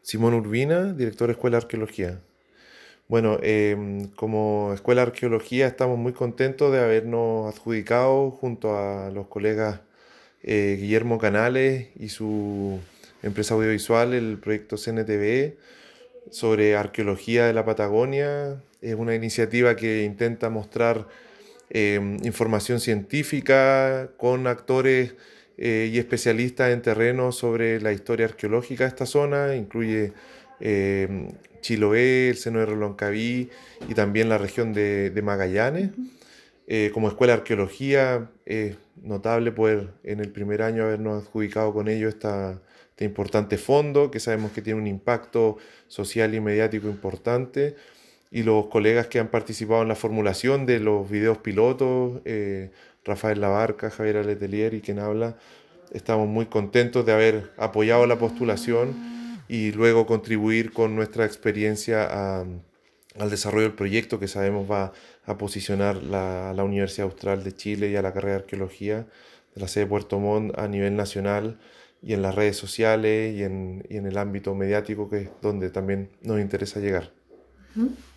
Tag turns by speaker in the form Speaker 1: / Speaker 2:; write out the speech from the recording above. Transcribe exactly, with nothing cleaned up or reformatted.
Speaker 1: Simón Urbina, director de Escuela de Arqueología. Bueno, em, como Escuela de Arqueología estamos muy contentos de habernos adjudicado junto a los colegas eh, Guillermo Canales y su empresa audiovisual el proyecto C N T V sobre arqueología de la Patagonia. Es una iniciativa que intenta mostrar eh, información científica con actores eh, y especialistas en terreno sobre la historia arqueológica de esta zona. Incluye eh, Chiloé, el seno de Reloncaví y también la región de, de Magallanes.
Speaker 2: Ujú.
Speaker 1: Eh, como escuela de arqueología es notable poder en el primer año habernos adjudicado con ello esta, este importante fondo que sabemos que tiene un impacto social y mediático importante, y los colegas que han participado en la formulación de los videos pilotos, eh, Rafael Labarca, Javier Letelier y quien habla, estamos muy contentos de haber apoyado la postulación y luego contribuir con nuestra experiencia a- al desarrollo del proyecto que sabemos va a posicionar la, a la Universidad Austral de Chile y a la carrera de arqueología de la sede de Puerto Montt a nivel nacional y en las redes sociales y en, y en el ámbito mediático, que es donde también nos interesa llegar.
Speaker 2: Ujú.